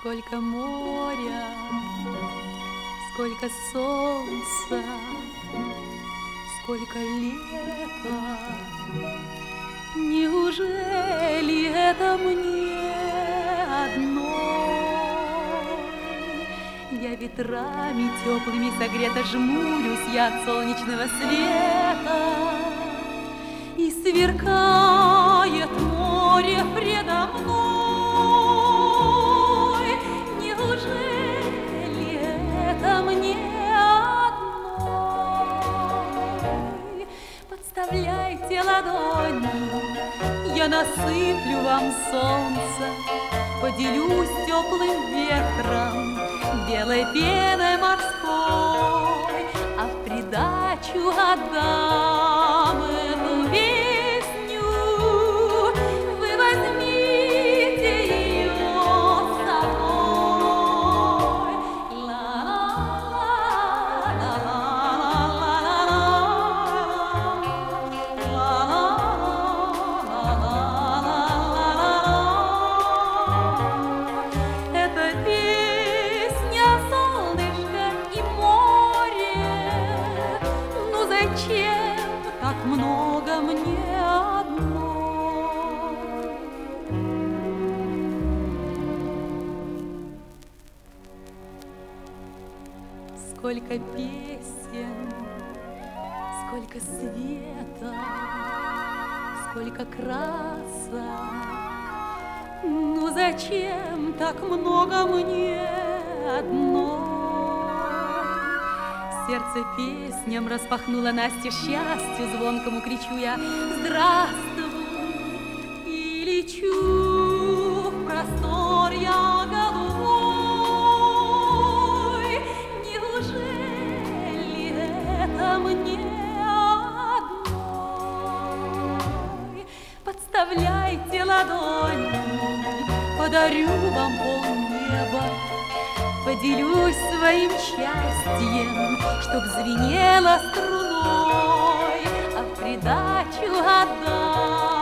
Сколько моря, сколько солнца, сколько лета. Неужели это мне одной? Я ветрами теплыми согрета, жмурюсь я от солнечного света, и сверкает море предо мной. Неужели это мне одной? Подставляйте ладони, я насыплю вам солнце, поделюсь теплым ветром, белой пеной морской, а в придачу отдам эту песню. Вы возьмите ее с собой. Это песня солнышка и море. Ну зачем так много мне одной? Сколько песен, сколько света, сколько красок. Ну зачем так много мне одной? Сердце песням распахнуло настежь, счастью звонкому кричу я: здравствуй! И лечу в простор я голубой. Неужели это мне одной? Подставляйте ладони, подарю вам полнеба, поделюсь своим счастьем, чтоб звенело струной, а в придачу отдам